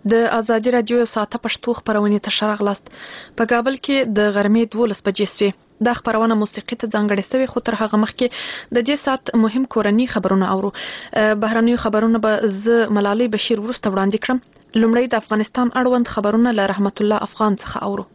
د ازادي رادیو یو ساعته پښتو خبرونه ته راغلاست. په کابل کې د غرمې 12 بجې شوې. دا خبرونه موسیقي ته ځانګړې شوې، خو تر هغه مخکې د دې ساعت مهم کورني خبرونه اورو. بهرنیو خبرونه به ز ملالۍ بشیر ورسته وړاندې کړم. لومړی د افغانستان اړوند خبرونه له رحمت الله افغان څخه اورو.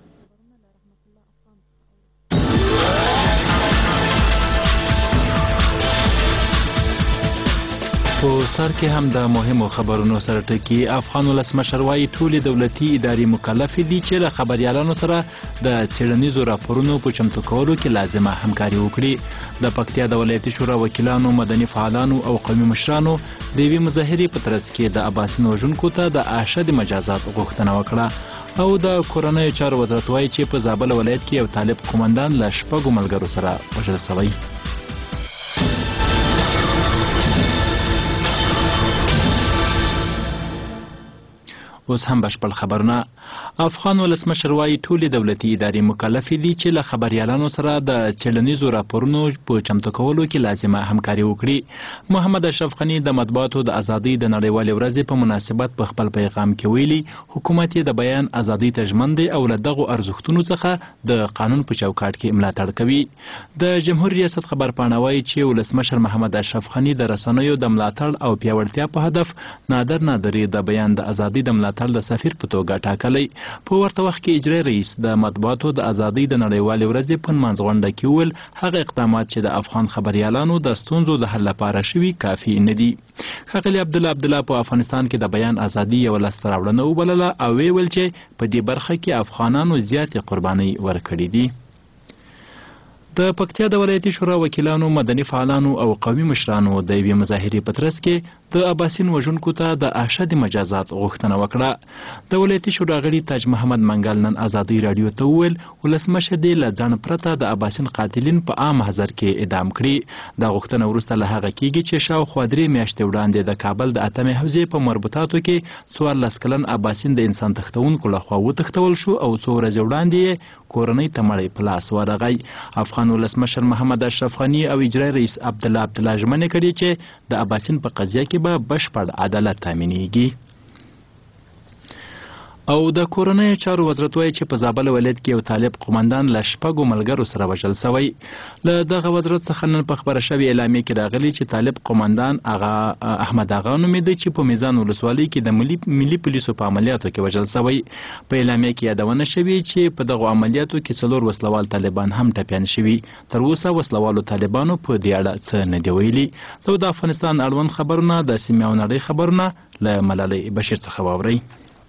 په سر کې هم د مهمو خبرونو سره ټکی افغان ولسمشر وايي ټولې دولتي ادارې مکلف دي چې له خبريالانو سره د څېړنیزو راپورونو په چمتو کولو کې لازمه همکاري وکړي. د پکتیا د ولایتي شورا وکیلانو، مدني فعالانو او قومي مشرانو د یوې مظاهرې په ترڅ کې د اباسین وژونکو ته د اشد مجازات غوښتنه وکړه. او د کورنیو چارو وزارت وايي چې په زابل ولایت کې یو طالب قومندان له 6 ملګرو سره وژل شوی. اوس هم بشپړ خبرونه. افغان ولسمشر وايي ټولې دولتي ادارې مکلف دي چې له خبريالانو سره د څېړنیزو راپورونو په چمتو کولو کې لازمه همکاري وکړي. محمد اشرف غني د مطبوعاتو د ازادۍ د نړیوالې ورځې په مناسبت په خپل پیغام کې ویلي حکومت یې د بیان ازادۍ ته ژمن دی او له دغو ارزښتونو څخه د قانون په چوکاټ کې ملاتړ کوي. د جمهور ریاست خبرپاڼه وايي چې ولسمشر محمد اشرف غني د رسنیو د ملاتړ او پیاوړتیا په هدف نادري د بیان د ازادۍ د ملاتړ د سفیر په توګه ټاکلی. په ورته وخت کې اجرایي رئیس د مطبوعاتو د ازادۍ د نړیوالې ورځې په نمانځ غونډه کې وویل هغه اقدامات چې د افغان خبريالانو د ستونزو د حل لپاره شوي کافي نه دي. ښاغلي عبدالله په افغانستان کې د بیان ازادي یوه لاسته راوړنه وبلله او ویل چې په دې برخه کې افغانانو زیاتې قربانۍ ورکړي دي. د پکتیا د ولایتي شورا وکیلانو، مدني فعالانو او قومي مشرانو د یوې مظاهرې په ترڅ کې د اباسین وژونکو ته د اشد مجازات غوښتنه وکړه. د ولایتي شورا غړي تاج محمد منګل نن ازادۍ رادیو ته وویل ولسمشر دې له ځنډ پرته د اباسین قاتلین په عام محضر کې اعدام کړي. دا غوښتنه وروسته له هغه کېږي چې شاوخوا 3 میاشتې وړاندې د کابل د اتمې حوزې په مربوطاتو کې 14 کلن اباسین د انسان تښتونکو لخوا وتښتول شو او څو ورځې وړاندې کورنۍ ته مړی په لاس ورغی. افغان ولسمشر محمد اشرف غني او اجرایي رئیس عبدالله ژمنه کړې چې د اباسین په قضیه کې به بشپړ عدالت تامینېږي. او د کورنیو چارو وزارت وايي چې په زابل ولایت کې یو طالب قومندان له 6 ملګرو سره وژل شوی. له دغه وزارت څخه نن په خبره شوې اعلامیه کې راغلی چې طالب قومندان احمد اغا نومېده چې په میزان ولسوالۍ کې د ملي پولیسو په عملیاتو کې وژل شوی. په اعلامیه کې یادونه شوې چې په دغه عملیاتو کې 4 وسلوال طالبان هم ټپیان شوي. تر اوسه وسلوالو طالبانو په دې اړه څه نه دی ویلي. د افغانستان اړوند خبرونه د سیمې او نړۍ خبرونه له ملالۍ بشیر څخه واورئ.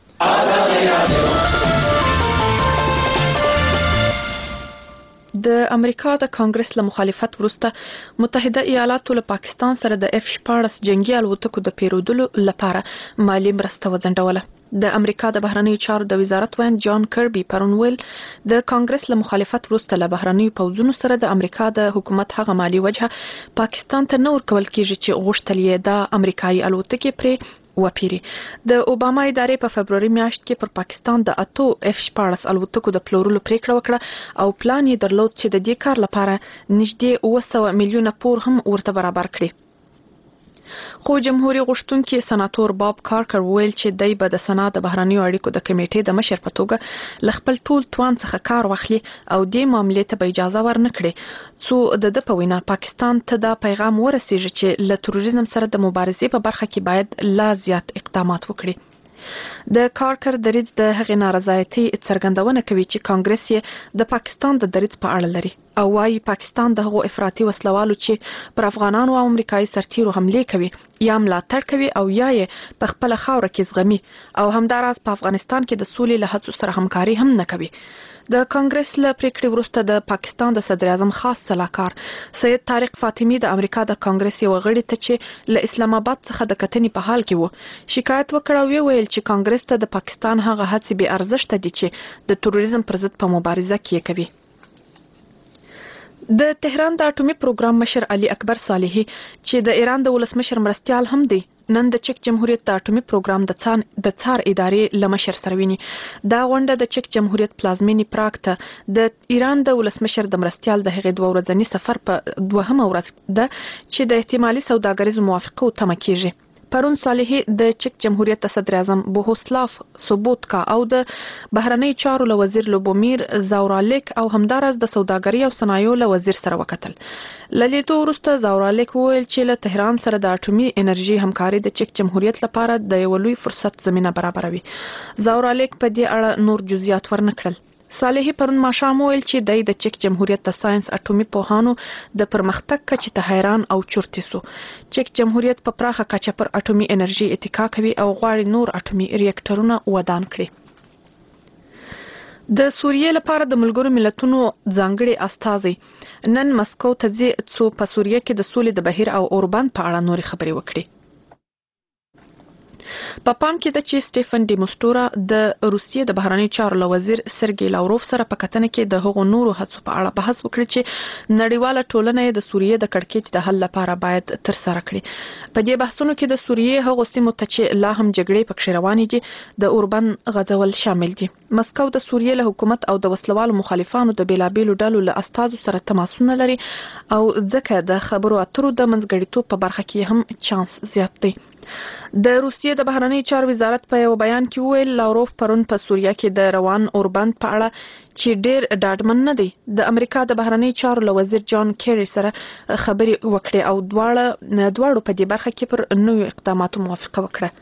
د امریکا د کانګرس له مخالفت وروسته متحده ایالاتو له پاکستان سره د F-14 جنگي الوتکو د پیرودلو لپاره مالی مرسته وځنډوله. د امریکا د بهرنیو چارو د وزارت وین جان کربي پرون ویل د کانګرس له مخالفت وروسته له بهرنیو پوځونو سره د امریکا د حکومت هغه مالی وجه پاکستان ته نه ورکول کیږي چې غوښتل یې د امریکایي الوتکې پرې وپیری. د اوباما ادارې په فبروري میاشت کې پر پاکستان د 8 F-14 الوتکو د پلورلو پریکړه وکړه او پلان یې درلود چې د دې کار لپاره نږدې 900 میلیونه پور هم ورته برابر کړي. خو جمهوریت غوښتونکي سناتور باب کارکر ویل چې دای به د سنا د بهرنیو اړیکو د کمیټې د مشر په توګه ل خپل ټول توان څخه کار واخلي او دې معاملې ته به اجازه ورنکړي څو د په وینا پاکستان ته دا پیغام ورسیږي چې له تروریزم سره د مبارزې په برخه کې باید لا زیات اقدامات وکړي. د کارکر دریځ د هغې نارضایتۍ څرګندونه کوي چې کانګرس یې د پاکستان د دریځ په اړه لري او وايي پاکستان د هغو افراطي وسلوالو چې پر افغانانو او امریکایي سرتیرو حملې کوي یا ملاتړ کوي او یا یې په خپله خاوره کې زغمي او همداراز په افغانستان کې د سولې له هڅو سره همکاري هم نه کوي. د کانګرس له پریکړې وروسته د پاکستان د صدر اعظم خاص سلاکار سید طارق فاطمی د امریکا د کانګرس یو غړي ته چې له اسلام آباد څخه د کتنې په حال کې وو شکایت وکړ او ویل چې کانګرس ته د پاکستان هغه هڅې بې ارزښته دي چې د تروریزم پر ضد په مبارزه کې کوي. د تهران د اټومي پروګرام مشر علي اکبر صالحي چې د ایران د ولسمشر مرستیال هم دی نن د چک جمهوریت د اټومي پروګرام د څار ادارې له مشر سره ویني. دا غونډه د چک جمهوریت پلازمینې پراګ ته د ایران د ولسمشر د مرستیال د هغې 2 ورځني سفر په 2مه ورځ ده چې د احتمالي سوداګریزو موافقو تمه کیږي. پرون صالحي د چک جمهوریت صدر اعظم بوهوسلاف سوبوتکا او د بهرنی چارو له وزیر لوبومیر زاورالیک او همدارس د سوداګرۍ او صنایعو له وزیر سره وکتل. له لیدو وروسته زاورالیک وویل چې له تهران سره د اټومي انرژي همکاري د چک جمهوریت لپاره د یو لوی فرصت زمينه برابروي. زاورالیک په دې اړه نور جزئیات ورنکړل. صالحي پرون ماښام ویل چې د چک جمهوریت د ساينس اټومي پوهانو د پرمختګ کچې ته حیران او چورتي سو. چک جمهوریت په پراخه کچه پر اټومي انرژي اتکا کوي او غواړي نور اټومي ریاکټرونه ودان کړي. د سوریې لپاره د ملګرو ملتونو ځانګړي استازي نن مسکو ته ځي څو په سوریې کې د سولې د بهیر او اوربند په اړه نوري خبرې وکړي. په پام کې ده چې سټيفن ډي موسټورا د روسیې د بهرنی چارو له وزیر سرګي لاوروف سره په کتنه کې د هغو نورو هڅو په اړه بحث وکړي چې نړیواله ټولنه د سوریې د کړکېچ د حل لپاره باید تر سره کړي. په دې بحثونو کې د سوریې هغو سیمو ته چې لا هم جګړې پکې روانې دي د اوربند غځول شامل دي. مسکو د سوریې له حکومت او د وسلوالو مخالفانو د بیلابېلو ډلو له استازو سره تماسونه لري او ځکه د خبرو اترو د منځګړیتوب په برخه کې هم چانس زیات دی. د روسیې د بهرنی چارو وزارت په یو بیان کې ویل لاوروف پرون په سوریه کې د روان اوربند په اړه چې ډیر ډاډمن نه دی د امریکا د بهرنی چارو له وزیر جان کیری سره خبرې وکړې او دواړو په دې برخه کې پر نوو اقداماتو موافقه وکړه.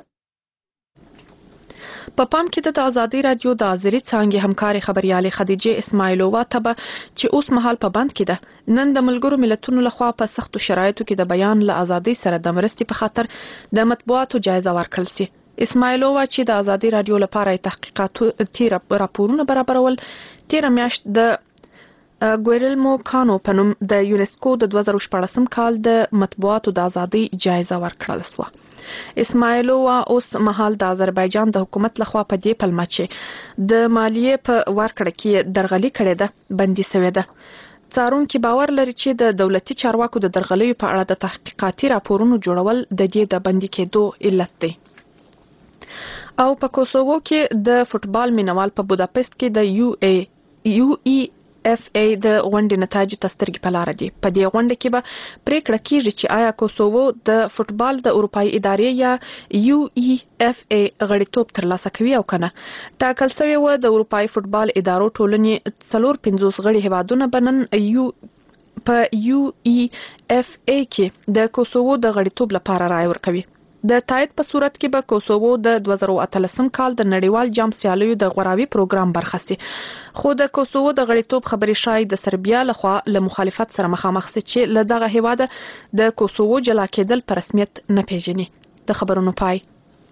په پام کې د ازادي رادیو د ازري څانګې همکاري خبريالې خدیجه اسماعیلووا ته چې اوس مهال په بند کې ده نن د ملګرو ملتونو لخوا په سختو شرایطو کې د بیان له ازادي سره د مرستې په خاطر د مطبوعاتو جایزه ورکړل سي. اسماعیلووا چې د ازادي رادیو لپاره تحقیقاتي راپورونه برابرول تیر میاشت د ګویرلمو کانو په نوم د یونسکو د 2014 کال د مطبوعاتو د ازادي جایزه ورکړل شوه. اسماعیلووا اوس مهال د آذربایجان د حکومت لخوا په دې پلمه چې د مالیې په ورکړه کې درغلي کړې ده بندي شوې ده. څارونکي باور لري چې د دولتي چارواکو د درغلیو په اړه د تحقیقاتي راپورونو جوړول د دې د بندي کېدو علت دی. او په کوسوو کې د فوتبال مینوال په بوداپست کې د UEFA د غونډې نتایج تسترګې په لار دي. په دې غونډه کې به پریکړه کیږي چې آیا کوسوو د فوتبال د اروپאי ادارې یا UEFA غړیتوب ترلاسه کوي او کنه. ټاکل شوی و د اروپאי فوتبال ادارو ټولنې 450 غړي هیوادونه بنن په UEFA کې د کوسوو د غړیتوب لپاره رائے ورکوي. د تایید په صورت کې به کوسوو د 2013 کال د نړیوال جام سیالیو د غوراوي پروګرام برخه سي. خو د کوسوو د غړیتوب خبري شای د سربیا لخوا له مخالفت سره مخامخ سي چې له دغه هیواده د کوسوو جلا کېدل په رسمیت نه پیژني. د خبرونو پای.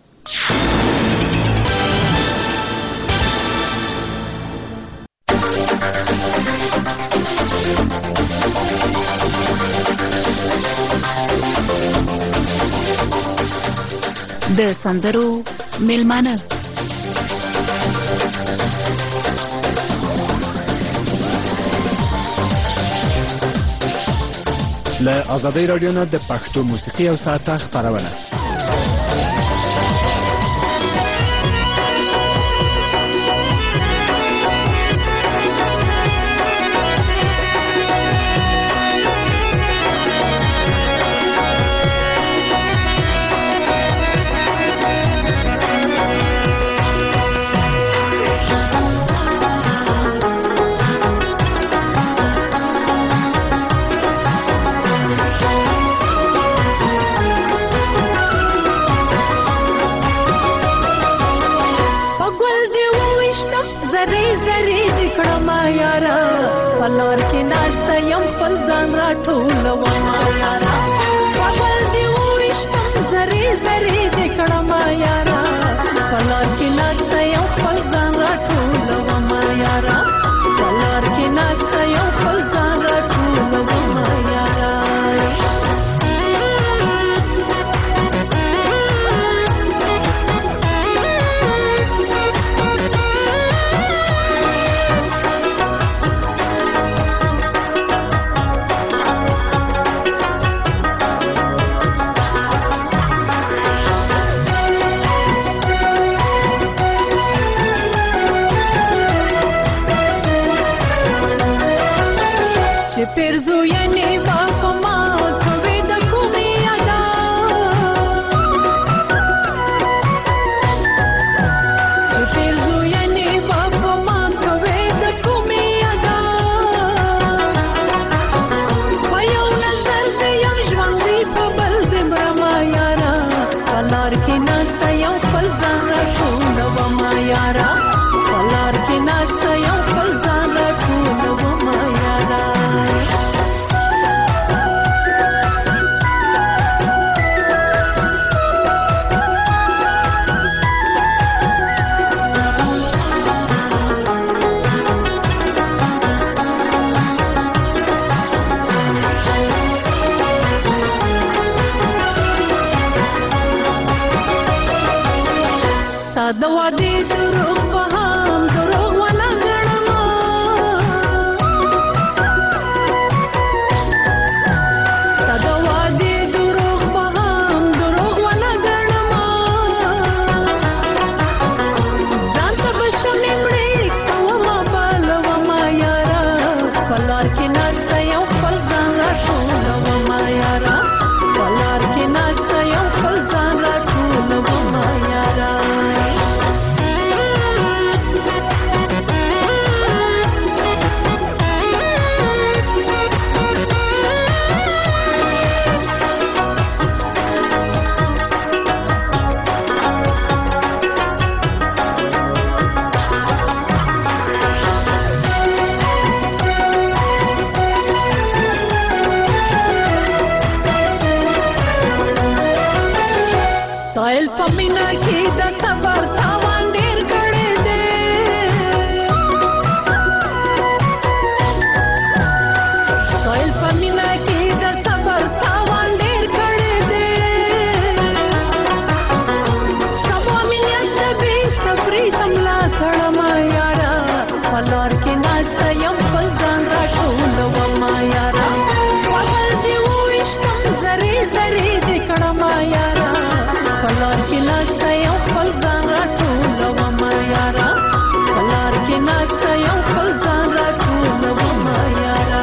د سندرو میلمانه له آزادۍ رادیو نه د پښتو موسیقي او ساعته خبرونه. پلار کې ناسته یم خپل ځان راټولوم یارا خپل دی وښتم زری زری د کړم یارا پلار کې ناسته یم خپل ځان راټولوم یارا پلار کې ناسته یم خپل ځان راټولوم یارا د وادي دروغ په هم دروغ ونه ګڼمه تا د وادي دروغ په هم دروغ ونه ګڼمه ځان ته به شمې مړې کومه بالومه یاره په لار کې ناسته یو خپل ځان راټولومه یاره په لار کې ناسته یو خپل ځان راټولومه یاره سایل په مینا کې د صبر تاوان ډېر کړی دی سایل په مینا کې د صبر تاوان ډېر کړی دی سبا مینه سبي صبري تملا تړما یارا په لار کې ناسته یم خپل ځان راټولومه یارا وغل دې وویشتم زرې زرې دې کړمه یارا په لار کې ناسته یو خپل ځان راټولومه یاره په لار کې ناسته یو خپل ځان راټولومه یاره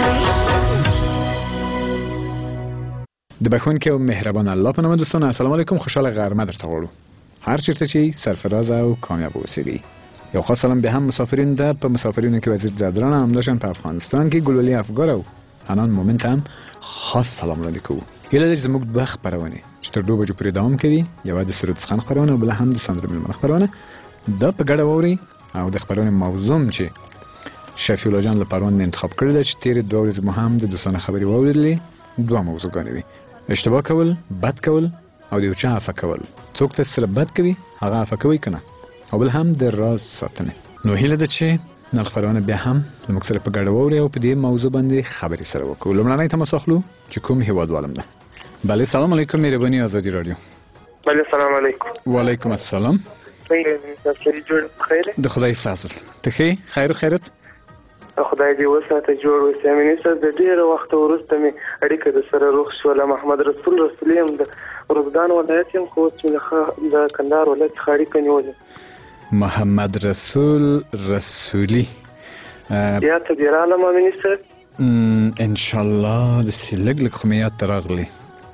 د بخښونکي او مهربان الله په نامه دوستان السلام علیکم خوشاله غرمه درته غواړو هر چیرته چې سرفراز او کامیاب اوسئ یو خاص سلام به هم مسافرین ده په مسافرینو کې وزیر جدران هم داشتن په افغانستان کې ګلولي افغان او حنان مومنت هم خاص سلام علیکم هیله ده چې زموږ دوه خپرونې چې تر 2 بجو پورې دوام کوي یو د سرود خان خپرونه او بل هم د سندرو ملمنه خپرونه دا په ګډه ووري او د خپرونې موضوع چې شفیع الله جان لپاره انتخاب کړی دی چې تیر 2 ورځې مو هم د دوستانه خبري واورېدلې دوه موضوعګانې وي اشتباه کول بد کول او د یو چا عفه کول څوک ته سره بد کوي هغه عفه کوي کنه او بل هم د راز ساتنه نو هیله ده چې نن خبرونه بیا هم موږ سره په ګډه ووري او په دې موضوع باندې خبرې سره وکړو لمړنۍ تماس اخلو چې کوم هیوادوالم ده بله سلام علیکم مهرباني آزادی رادیو بله سلام علیکم وعلیکم السلام څنګه تاسو جوړ خیر د خدای فضل ته خیر او خیرت خدای دې وساته جوړ وسه مې سره د ډیر وخت وروسته مې اړیکه د سره روغ شو محمد رسول رسولیم د روزدان ولایت يم خو چې د کندهار ولایت خاړي کنيولې محمد رسول رسولي یا ته دیراله ما منیستر ان شاء الله د سلګ لک خمیات تراغلي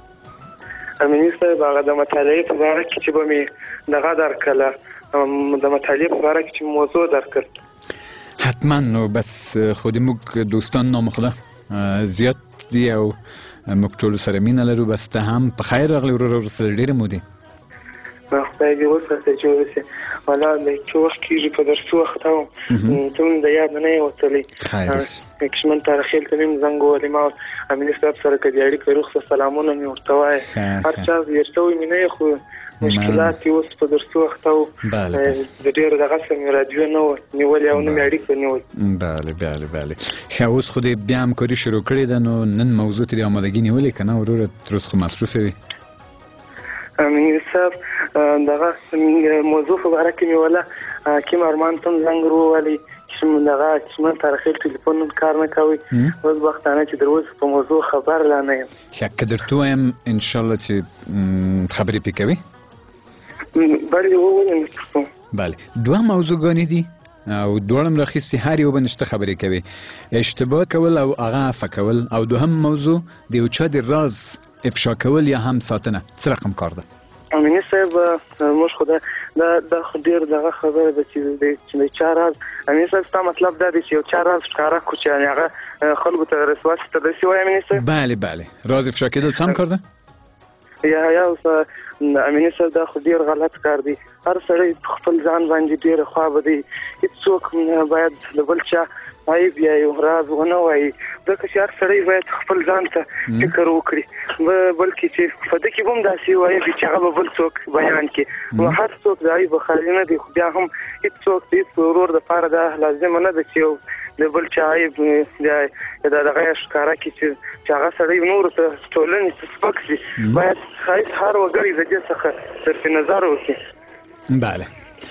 منیستر باغ د مطالعه په اړه کې چې به مې دغه درکله د مطالعه په اړه کې چې موضوع درکړ حتما نو بس خو دې موږ دوستان نامخده زیات دی او موږ ټول سره مینه لرو بس ته هم په خیر راغلی ورور سره ډیره مودي خدای دې وساته جوړ شي ولا د چوخ کېږي په درسو وخت او ته د یاد نه وتلی کښمن تاریخي تلم زنګ ولې ما امین صاحب سره کې اړیکه روخصه سلامونه مې ورته وای هر چا یې نه خو مشکلات اوس په درسو وخت او د ډېر دغه سم رادیو نه نیولې او نه مې اړیکه نیول بله خو اوس خو دې بیا هم کاری شروع کړی ده نو نن موضوع ته آمادګي نیولې کنه ورور تر اوسه مصروف وي امین صاحب دغه موضوع په اړه کې مې ولا کوم ارمان تم زنګ وروالي چې دغه چې تاریخي ټلیفون کار نه کوي اوس وختانه چې دروز په موضوع خبر لا نه یم شک درته هم ان شاء الله چې خبرې پکوي بله دوه موضوعګانې دي او دوړم راخیستي هر یو بنشته خبرې کوي اشتباه کول او هغه عفه کول او دوهم موضوع د یو چا د راز افشا کول یا هم ساتنه څه رقم کار ده امین صاحب موږ خو دا ډیر دغه خبره ده چې د چا راز امین صاحب ستا مطلب دا دی چې یو چا راز ښکاره کړو چې هغه خلکو ته رسوات ته داسې وایي امین صاحب بله راز افشا کېدل سم کار ده یا امین صاحب دا خو ډیر غلط کار دی هر سړی خپل ځان باندې ډیر خوابه دی هیڅوک باید د بل چا عیب یا یو راز ونه وایي ځکه چې هر سړی باید خپل ځان ته فکر وکړي بلکې چې په دې کې هم داسې وایي چې هغه به بل څوک بیان کړي نو هر څوک د عیب خالي نه دی خو بیا هم هیڅوک د هیڅ ورور دپاره دا لازمه نه ده چې یو د بل چا عیب دغه یې ښکاره کړي چې هغه سړی نورو ته ټولنې ته سپک شي باید هر وګړی د دې څخه صرف نظر وکړي بله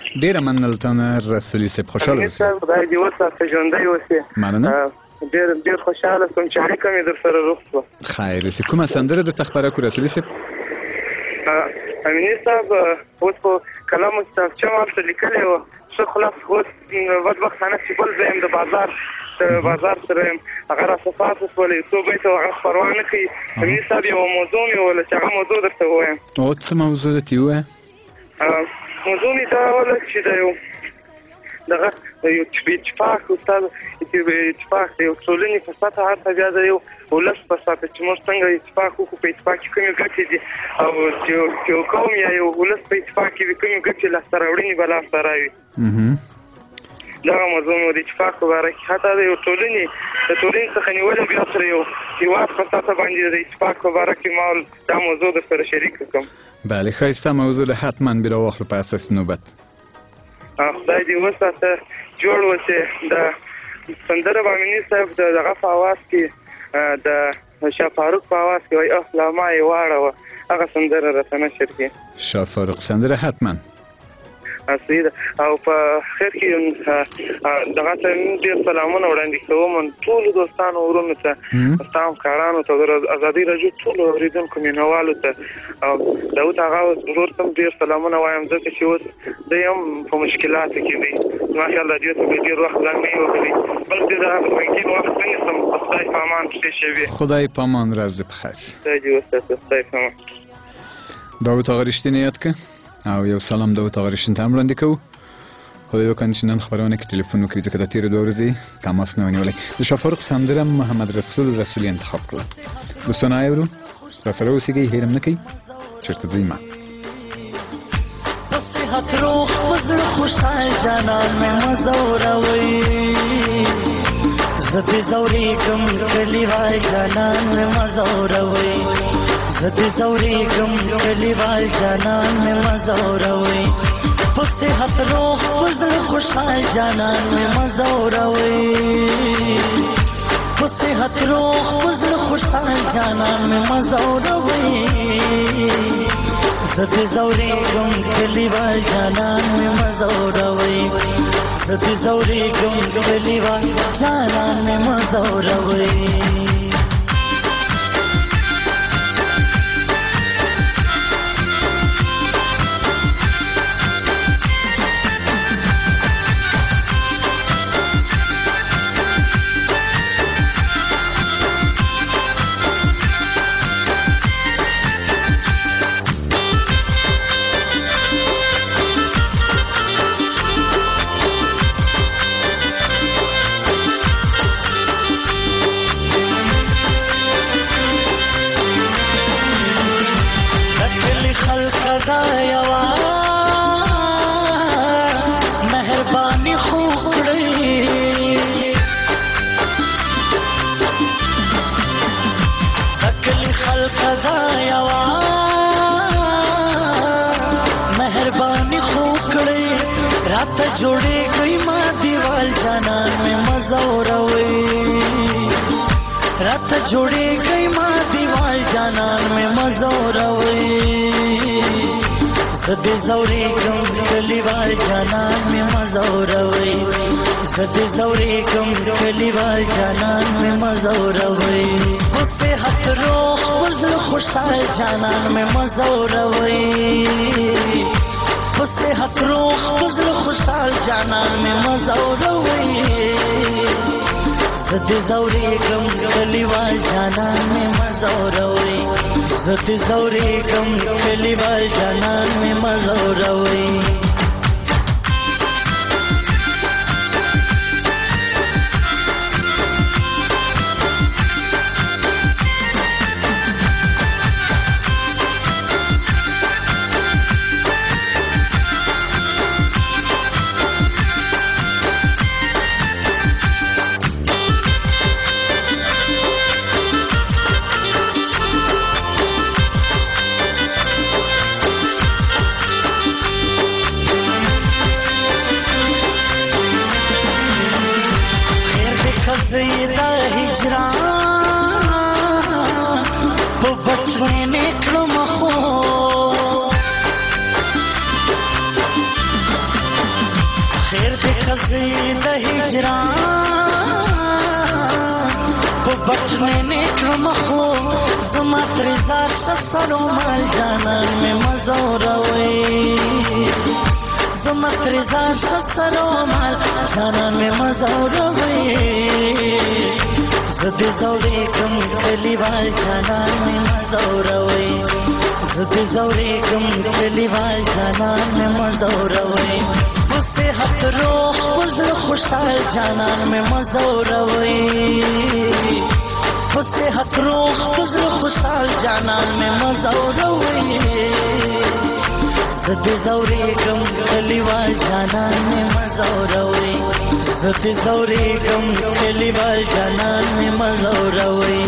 ډیره مننه رسولي صاحب، خوشاله اوسئ. خدای دې وساتي ژوندی اوسئ. مننه. ډیر خوشاله کوم چې اړیکه مې در سره روغ شوه. خیر اوسئ. کومه سندره د تخبره کو رسولي صاحب؟ امینی صاحب اوس په کلام کتابچه ماته لیکلی و ښه خلاص اوس بدبختانه چې بل ځای یم د بازار سره یم هغه راڅه پاتې شولی څو بیته هغه خپروا نه کوي. امیني صاحب یوه موضوع مې وویله چې هغه موضوع درته ووایم. او څه موضوع درته ووایه؟ موضوع مې دا وله چې د یو دغه یو اتفاق استاد اتفاق د یو ټولنې په سطحه هلته بیا د یو ولس په سطحه چې موږ څنګه اتفاق وکړو په اتفاق کې کومې ګټې دي او چې یو قوم یا یو ولس په اتفاق کې وي کومې ګټې لاسته راوړنې به لاسته راوړي. دغه موضوع مې د اتفاق په باره کې حتی د یو ټولنې څخه نیولې بیا سره یو هېواد په سطحه باندې د اتفاق په باره کې ما دا موضوع در سره شریک کړم. بله ښایسته موضوع ده، حتما بیا راواخلو په اساس نوبت. خدای دې وساته جوړ اوسې. د سندره به امیني صاحب د دغه په اواز کې د شاه فاروق په اواز کې وایي اخ لا ما یې واړوه هغه سندره راته نشر کړي. شاه فاروق سندره حتما صحیح ده. او په خیر کې دغه ته ډېر سلامونه وړاندې کوم ټولو دوستانو ورونو ته ستاسو کارانو ته د ازادي راډیو ټولو اورېدونکو مینوالو ته او داود هغه ورور ته ډېر سلامونه وایم ځکه چې اوس دی هم په مشکلاتو کې دی. ماشاءالله دې ته ډېر وخت لا نه وکړي بلکې دا ممکن وخت نه سم خدای په امان پرې شوي. خدای په امان راز دې په خیر. خدای دې وساته. خدای په امان. داود هغه رښتینی یاد که او یو سلام داود هغه رښتین ته هم وړاندې کوو. خدای وکړي چې نن خبرونه کې ټلیفون وکړي ځکه د تېرو دوه ورځې تماس نه ونیولی. د شاه فاروق سندره محمد رسولي انتخاب کړه. دوستانه اورو راسره اوسېږئ، هېر هم نه کوئ چېرته ځئ مه. صحت روح وزر خوشحال جانان میں مزوروی زدی زوری گم کلیوال جانان میں مزوروی زدی زوری گم کلیوال جانان میں مزوروی صحت روح وزر خوشحال جانان میں مزوروی صحت روح وزر خوشحال جانان میں مزوروی زدی زوری گم کلیوال جانان میں مزوروی زدی زوری گم کلیوال جانان میں مزوروی. مهربانی خوکڑی اکلی خلق دا یوا مهربانی خوکڑی رات جوڑی گئی ما دیوال جانان میں مزوروی رات جوڑی گئی ما دیوال جانان میں مزوروی زدی زوری گم کلیوال جانان میں مزوروی زدی زوری گم کلیوال جانان میں مزوروی صحت روح وزر خوشحال جانان میں مزوروی صحت روح وزر خوشحال جانان میں مزوروی زدی زوری گم کلیوال جانان میں مزوروی زدی زوری گم کلیوال جانان میں مزوروی. د هجران په بټنې نکړم خو زما ترې زار شه سرو مال جانان مې مزوروي زما ترې زار شه سرو مال جانان مې مزوروي زه دې زورېږم کلیوال جانان مې مزوروي زه دې زورېږم کلیوال جانان مې مزوروي په صحت روح په زړه خوشحال جانان مې مزوروي په صحت روح په زړه خوشحال جانان مې مزوروي زه دې زورېږم کلیوال جانان مې مزوروي زه دې زورېږم کلیوال جانان مې مزوروي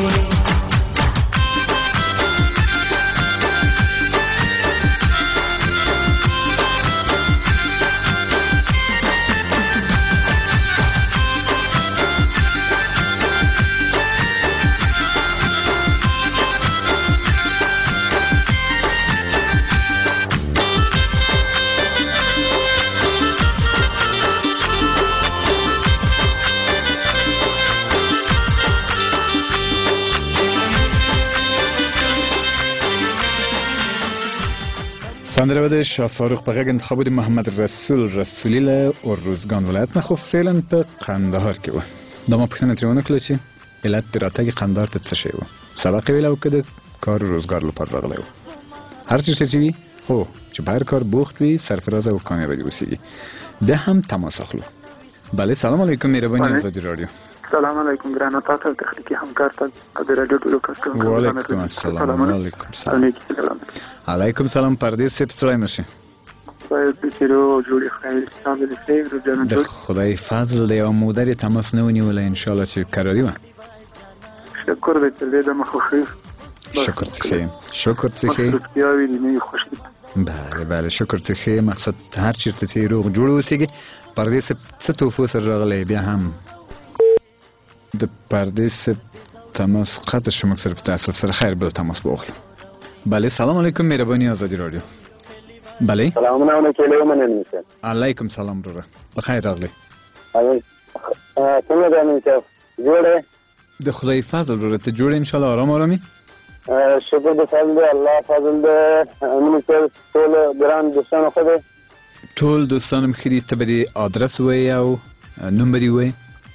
ساندره بده شاه فاروق په غږ انتخاب بود محمد رسولی له اروزگان ولایت نه خو فعلا په قندهار کې و دا ما پوښتنه ترې ونه کړله چې علت د راتګ قندهار ته څه شی و سبق یې ویلی او که د کار روزګار لپاره راغلی و هر څه چې وي خو چې په هر کار بوخت وي سرفراز او کامیابه دې اوسېږي بیا هم تماس اخلو بله سلام علیکم مهرباني آزادي رادیو سلام علیکم ګرانه تاسو تخنیکی همکار ته د رادیو ټولو کسټمر وعلیکم السلام علیکم سلام علیکم سلام پردیس صاحب سلام مشه باید بچرو جوړی خیر تاسو خیر جانان د خدای فضل دی او مودر تماس نه ونیول ان شاء الله چې قراری و شکر دې چې د مخ خیر شکر څخه یاوی دې خوشی بله شکر څخه مقصد هر چیرته چې روغ جوړ اوسېږي پردیس څه توفو سره راغلی بیا هم د پردیس تماس قطع شما سر په تاسو سره خیر بل تماس بوخلو بله سلام علیکم مهربانی آزادی رادیو بله سلام علیکم علیکم سلام برو بخیر راغلی څنګه ده مې جوړه د خدای فضل برو ته جوړ ان شاء الله آرام آرامی شکر د فضل دی الله فضل دی امین ټول ګران دوستانو خو دې ټول دوستانم خري ته به آدرس وای او نوم به وای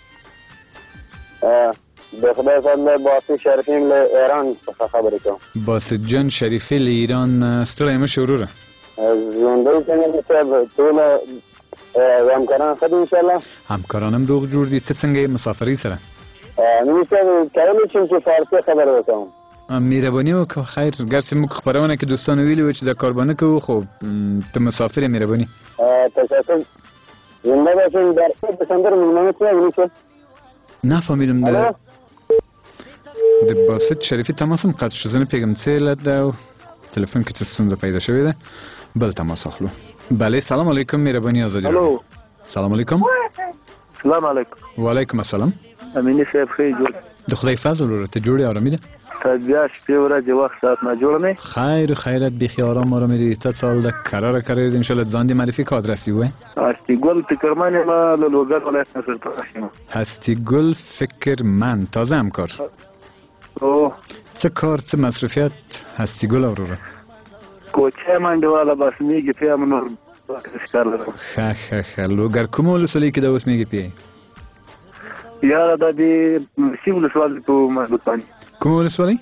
د خدای فضل باسط شریفین له ایران څخه خبرې کوم باسط جان شریفی له ایران ستړی مشه وروره ژوندی څنګه صاحب ټول همکاران ښه دي ان شاء الله همکارانم روغ جوړ دي ته څنګه مسافرۍ سره نو صاحب کولی شم چې فارسي خبرې وکړم مهرباني وکړه خیر ګرځې موږ خپرونه کې دوستانو ویلي و چې د کاربانه کوو خو ته مسافر یې مهرباني تاسو زنده باشین در دسامبر میلمانه څه نفهمیدم د باسط شریفی تماسم قطع شو زه نه پوهېږم څه علت ده او تلفن کې څه ستونزه پیدا شوې ده بل تماس اخلو بله سلام علیکم مهرباني آزادي الو سلام علیکم سلام علیکم وعلیکم السلام امینی صاحب خیر جوړ د خدای فضل ورته ته جوړې آرامي ده ته بیا شپې ورځې وخت ساعت نه جوړ نه خیر خیرت بیخي آرام آرامی دی تا سال ده قراره ان شاء الله ځان دې معرفي کا آدرس یوه هستی ګل فکرمن ما له لوګر ولایت نصر پرشم هستی ګل فکرمن تازه همکار او څه کار څه مصرفیت هستی ګل وروره کوچه منډه والا بس میږي په منور ښکار لرم ښه لوګر کوم ولسوالۍ کې د اوس میږي پی یاره د دې سی ولسوالۍ په مضبوط باندې کوم ولسوالۍ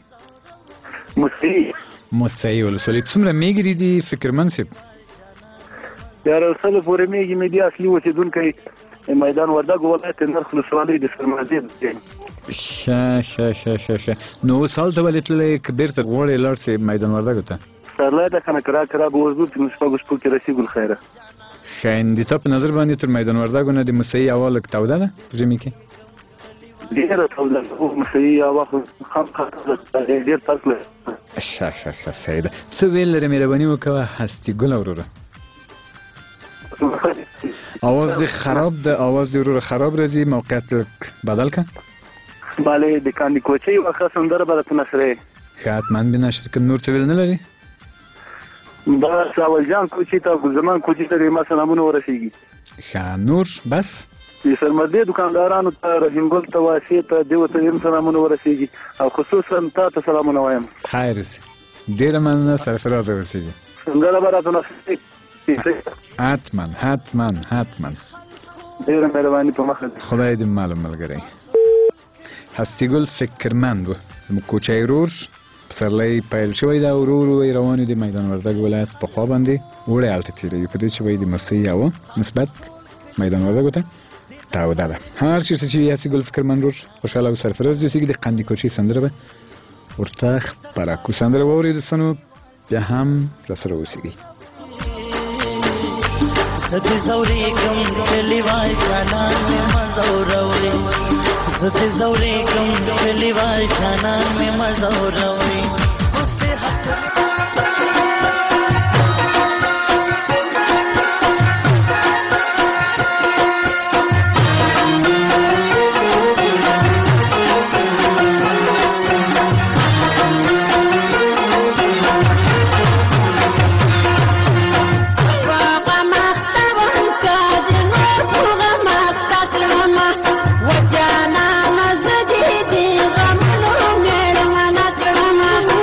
موسی ولسوالۍ څومره میږي دي فکرمن صاحب یاره سره پورې میږي مې دي اصلي اوسېدونکی میدان وردګ ولایت نرخ ولسوالۍ د سرمازي دی ښه نو سال ته ولې تللی که بیرته غواړې لاړ سې میدان وردګو ته سرلی ده کنه کرا به وزو چې مشپږو شپو کې رسېږو خیره ښه د تا په نظر باندې تر میدان وردګو نه د موسهي هوا لږ توده ده په ژمي کې ډېره توده ده موسهي هوا خو ډېر فرق لري ښه صحیح ده څه ویل لرې مهرباني وکړه هستي ګله وروره آواز دې خراب ده آواز دې وروره خراب راځي موقعیت لږ بدل که بله د کاندي کوچۍ واخه سندره به درته نشرې ښه حتما به نشر کوم نور څه ویل نه لري بس اول جان کوچۍ ته ګلزمان کوچۍ ته ما سلامونه ورسېږي ښه نور بس د سرمدې دکاندارانو ته رحیم ګل ته واسي ته دیو ته هم سلامونه ورسیږي او خصوصا تا ته سلامونه وایم. خیر اوسې. ډېره مننه سرفراز ورسیږي. څنګه به راته نصیحت؟ حتما ډېره مهرباني په مخه ده. خدای دې معلوم ملګری. هستي ګل فکرمند و زموږ کوچی ورور پسرلی پیل شوی دا ورور وی روان دی میدان وردګ ولایت په خوا باندې وړې هلته تېروي په دې چې وایي د مسۍ یوه نسبت میدان وردګو ته تاوده ده. هر چیرته چې هستي ګل فکرمند ورور خوشحاله او سرفراز دې اوسېږي. د قندي کوچۍ سندره به ورته خپره کړو. سندره واورئ دوستانو بیا هم راسره اوسېږئ. زدی زوریکم کلیوال جانان می مزوروي زدی زوریکم کلیوال جانان می مزوروي وجانا نزدي دي غملو ميرمنا كرما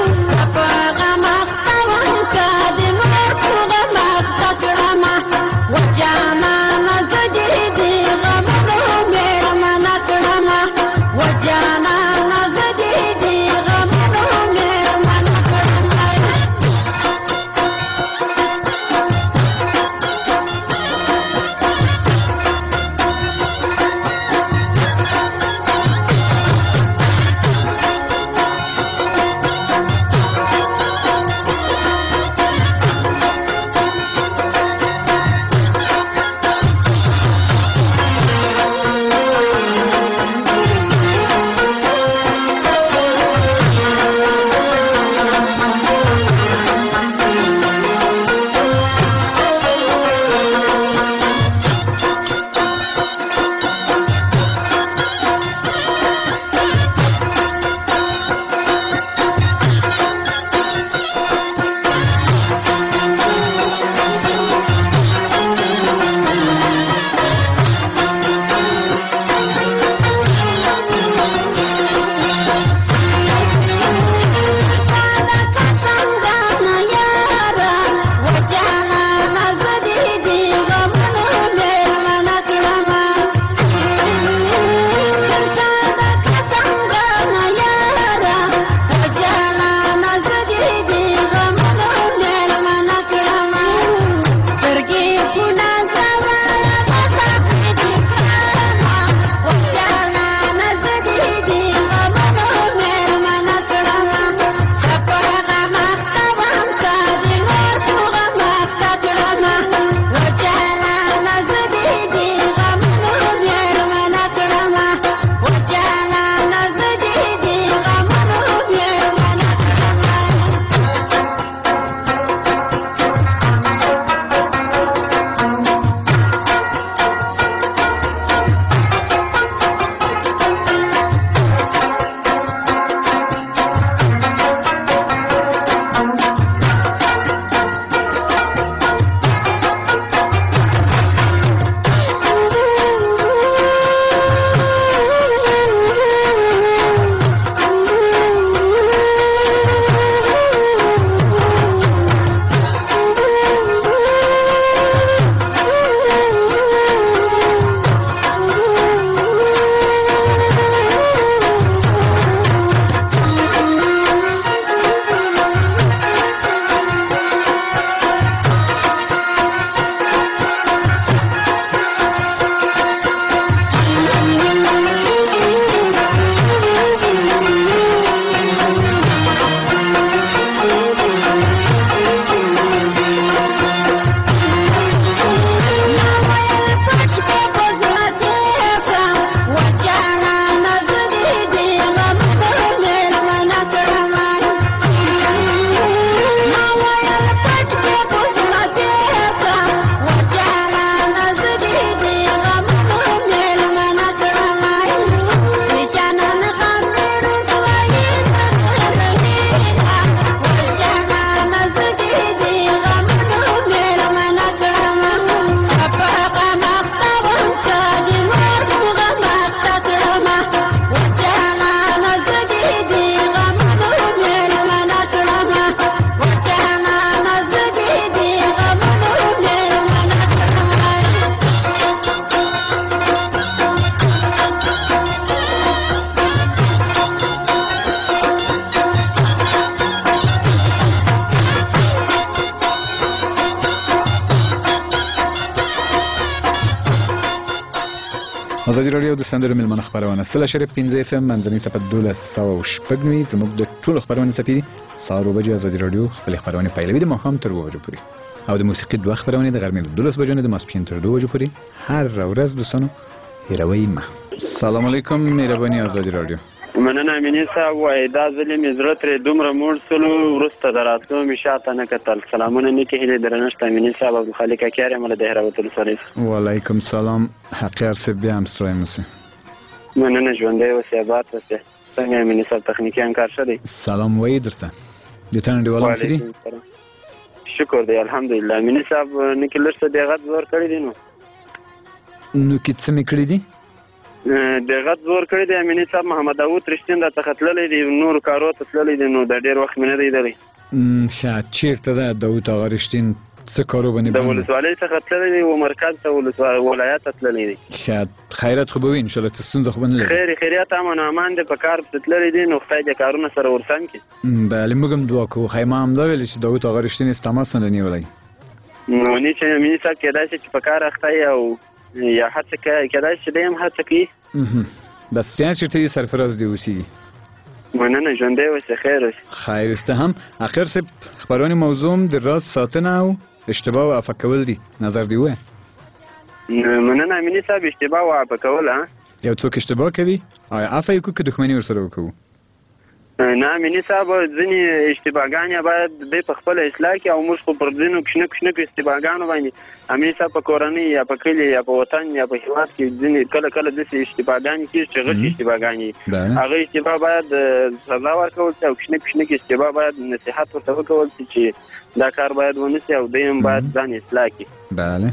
ازادي راډیو د سندرو ملمنه خبرونه 3.15 FM منځنۍ صفحه 1290 زموږ د ټولو خبرونه سپیدي سارو بجې ازادي راډیو خپل خبرونه پیلوي د ماښام تر 2 بجو پورې او د موسیقي دوه خبرونه د غرمې 12 بجو نه د ماسپښین تر 2 بجو پورې هر ورځ دوستانو هیروي ما. السلام علیکم مهرباني ازادي راډیو. مننه امینی صاحب وای دا ځلې مې زړه ترې دومره موړ سلو وروسته د راتلو مې شاته نه کتل. سلامونه نیکې هیلې درنښت امینی صاحب عبدالخالق اکیار یم له دهراوت ولسوالۍ. وعلیکم سلام حقیار صاحب بیا هم ستړی مه سئ. مننه ژوندی اوسې اباد اوسې. څنګه امینی صاحب تخنیکي همکار ښه دی؟ سلام وایي درته د تا نړیوالان ښه دي؟ شکر دی الحمدلله. امینی صاحب نیکې لږ څه دغت زور کړی دی نو کې څه مې کړي دي؟ دغت زور کړی دی امینی صاحب. محمد داود رښتین راڅخه تللی دی نورو کارو ته تللی دی نو د ډېر وخت مې نه دی لیدلی. ښه چېرته ده داود آغا رښتین څه کارو باندې د ولسوالۍ څخه تللی دی و مرکز ته ولایت ته تللی دی. ښه خیرات خو به وي انشاءالله څه ستونزه خو به نه لري؟ خیریت امن و امان دی په کار پسې تللی دی نو خدای دې کارونه سره ورسم کړي. بله موږ هم دعا کوو. خیر ما همدا ویلې چې داود آغا رښتین یې تماس نه دی نیولی نو نه چې امیني صاحب کېدای شي چې په کار اخته یې او یا هڅه کېدای شي دی هم هڅه کوي. بس یعنې چېرته یې سرفراز دی اوسېږي؟ مننه ژوندی اوسې خیر اوسې. ښایسته هم اخر صاحب خبرونې موضوع هم د راز ساتنه او اشتباه و عفه کول دي. نظر دی ووایه. مننه امیني صاحب اشتباه و عفه کول یو څوک اشتباه کوي آیا عفه یې کوو که دښمني ورسره وکوو؟ نه امیني صاحب ځینې اشتباهګانې باید دی په خپله اصلاح کړي او موږ خو پر ځینو کښنو اشتباهګانو باندې امیني صاحب په کورنۍ یا په کلي یا په وطن یا په هېواد کې ځینې کله داسې اشتباهګانې کېږي چې غټې اشتباهګانې هغه اشتباه باید سزا ورکول شي او کښنه کې اشتباه باید نصیحت ورته وکول شي چې دا کار باید ونه شي او دی هم باید ځان اصلاح کړي. بله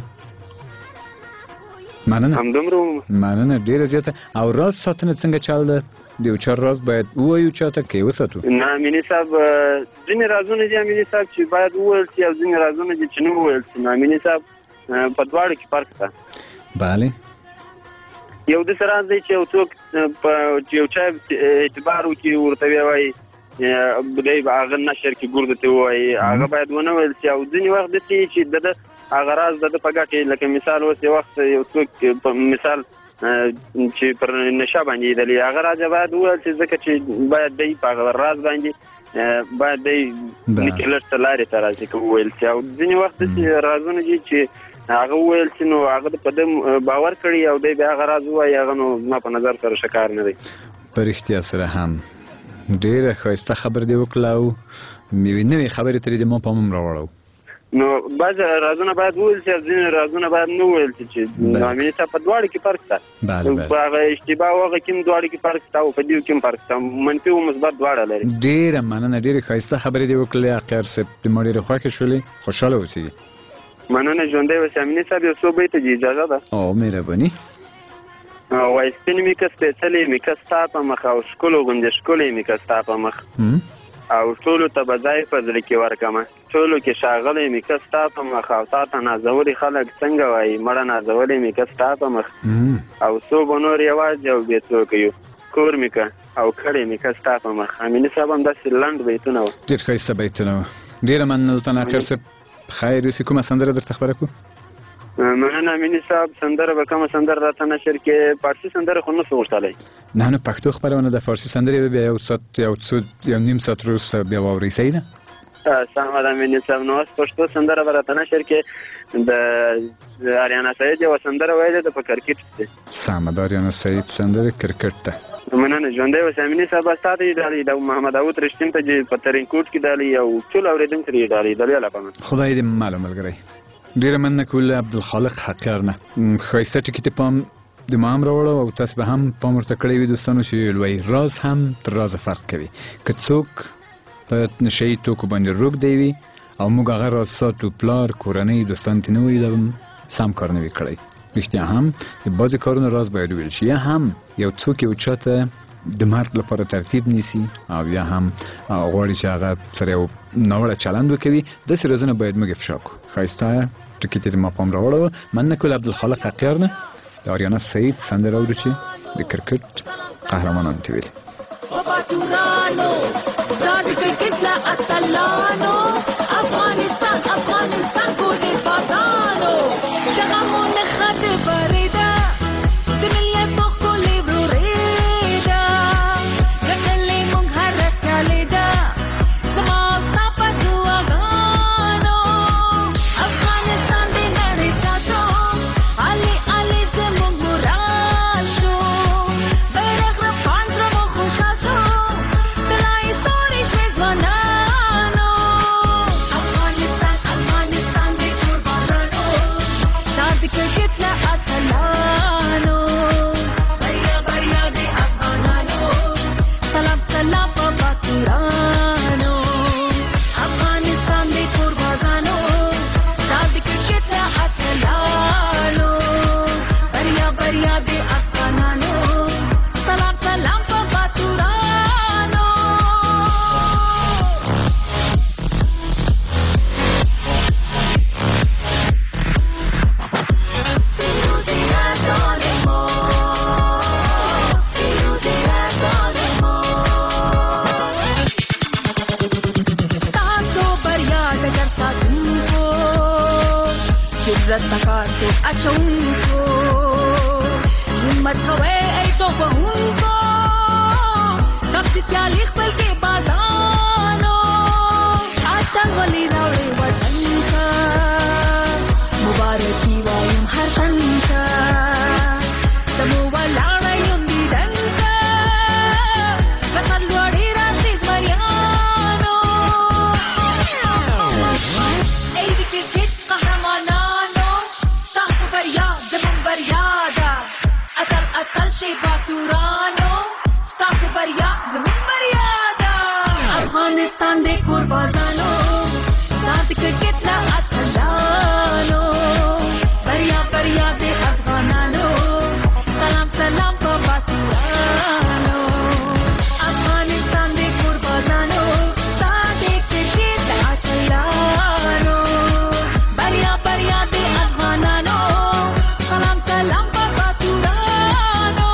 مننه ډېره زیاته. او راز ساتنه څنګه چل ده؟ د یو چا راز باید ووایو چاته که یې وساتو؟ نه امیني صاحب ځینې رازونه دي امیني صاحب چې باید وویل شي او ځینې رازونه دي چې نه وویل شي. نو امیني صاحب په دواړو کې فرق شته. بله یو داسې راز دی چې یو څوک چې یو چا اعتبار وکړي ورته وایي دی به هغه نشر کې ګورده ته ووایي هغه باید ونه ویل شي. او ځینې وخت داسې چې د هغه راز د په ګټې لکه مثال اوس یو وخت یو څوک په مثال چې پر نشه باندې لیدلی هغه راز باید وویل شي ځکه چې باید دی په هغه راز باندې باید دی نیکې لږ څه لارې ته راشي که وویل شي. او ځینې وخت داسې رازونه دي چې هغه وویل شي نو هغه په ده باور کړي او دی بیا هغه راز ووایي هغه نو زما په نظر سره ښه کار نه دی. په رښتیا سره هم ډېره ښایسته خبر دې وکړه او یوې نوې خبرې ترې د ما پام هم راوړو. نو بعض رازونه باید وویل شي او ځینې رازونه باید نه وویل شي چې امیني صاحب په دواړو کې فرق شته. په هغه اشتباه او هغه کې هم دواړو کې فرق شته او په دې کې هم فرق شته. منفي او مثبت دواړه لري. ډېره مننه ډېرې ښایسته خبرې دې وکړلې اقیار صاحب د ما ډېرې خوښې شولې خوشحاله اوسېږي. مننه ژوندی اوسې امیني صاحب یو څو بیته دي اجازه ده؟ او مهرباني. وایي سپین مې که سپېڅلی مې که ستا په مخ او ښکلو غوندې ښکلی مې که ستا په مخ او ټولو ته به ځای په زړه کې ورکمه ټولو کې ښاغلی مې که ستا په مخ او تا ته نازولي خلک څنګه وایي مړه نازولې مې که ستا په مخ او څو به نور یوازې او بې څوکه یو کور مې که او کړی مې که ستا په مخ. امیني صاحب هم داسې لنډ بیتونه وه. ډېر ښایسته بیتونه وه. ډېره مننه له تا ناقر صاحب. خیر اوسې کومه سندره درته خبره کړو؟ مننه امیني صاحب سندره به کومه سندره راته نشر کې فارسي سندره خو نه څه غوښتلی. نه پښتو خپرونه د فارسي سندرې به بیا یو نیم ساعت وروسته بیا واورئ صحیح ده؟ سمه ده امیني صاحب. نو اوس پښتو سندره به راته نشر کې د اریانا سعید یوه سندره ویلې ده په کرکټ پسې. سمه ده اریانا سعید سندره کرکټ ته. مننه ژوندی اوسې امیني صاحب. ستا ته یې ډالۍ د محمد داود رښتین ته چې په ترینکوټ کې ډالۍ او ټول اورېدونکو ته یې ډالۍ د الله پامه. خدای دې مالو ملګری. ډېره مننه کوله عبدالخالق حقیار نه. ښایسته ټکي ته پام د ما هم راوړو او تاسو به هم پام ورته کړی وي دوستانو چې لوی راز هم تر رازه فرق کوي. که څوک په نشهیي توکو باندې روږدی وي او موږ هغه راز ساتو پلار کورنۍ دوستان ته نه وایي دا سم کار نه وي کړی. رښتیا هم د بعضې کارونو راز باید وویل شي. یا هم یو څوک یو چا ته د مرګ لپاره ترتیب نیسي او یا هم غواړي چې هغه سره یو ناوړه چلند وکوي داسې رازونه باید موږ افشا کړو. ښایسته ټکي ته د ما پام راوړو. مننه کوله عبدالخالق حقیار نه د آریانا سعید سندره اورو چې د کرکټ قهرمانانو ته ویلي. افغانستان کو دې بادانو دغه مونږ خاطر فريده د ملت قدرت تکار کو اچونکو همت کوي ای تو بهونکو کفت سیالی خپل کې بازانو آتنګ ولې راوړې وطن کا مبارکي وایم هر تن کا تمو ولاړ یم دیدن کا کثر لوړې راځي مریانو ای دې کې قهرمانانو تاسو بریا زمون بریا ده اتل شي باتورانو تاسو بریا زمون بریا ده افغانستان دې قربانانو سات کرکټ لا اتلانو بریا بریا دې افغانانو سلام سلام په باتورانو افغانستان دې قربانانو سات کرکټ لا اتلانو بریا بریا دې افغانانو سلام سلام په باتورانو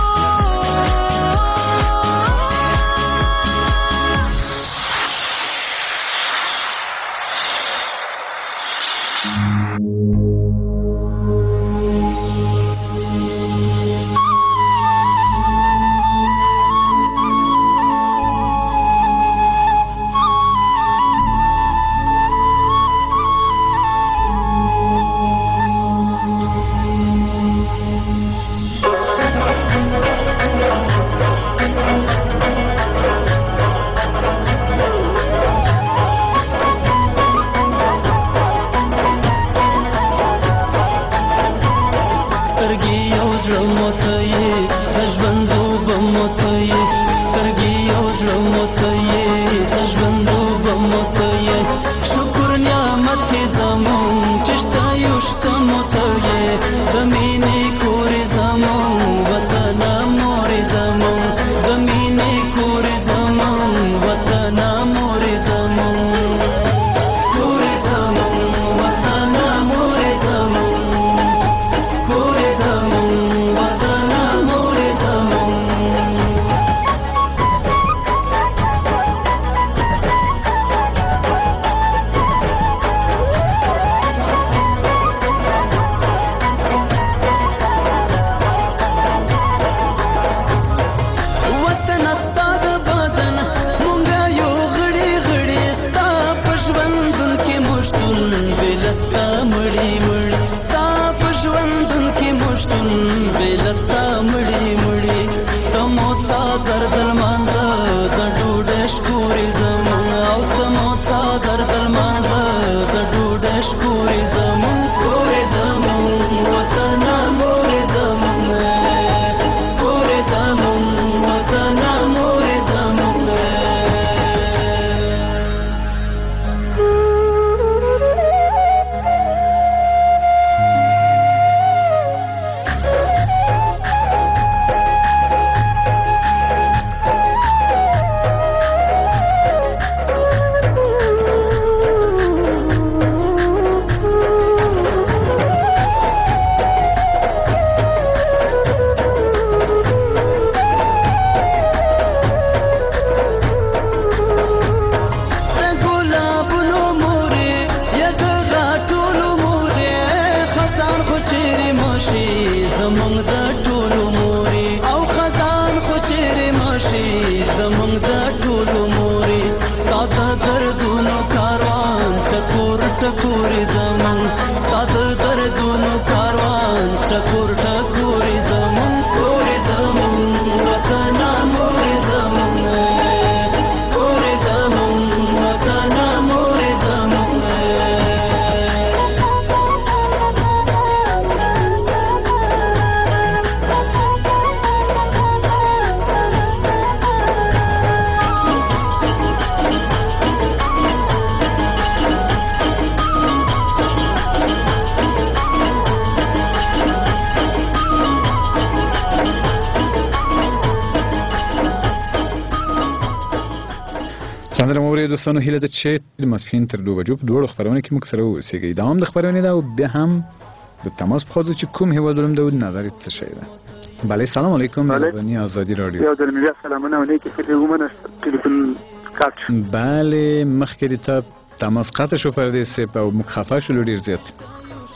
دوستانو هیله ده چې د ماسپښین تر 2 بجو په دوړو خبرونه کې موږ سره اوسئ. دا هم د خبرونه ده او بیا هم د تماس په خاطر چې کوم هیوادونو د نظر ته شي ده. بله سلام علیکم مهربانی آزادی رادیو. یا در میگه سلامونه و نیکی خدمت تلفن قطع. بله مخکې ته تماس قطع شو پردیس او مخفف شو ډیر زیات.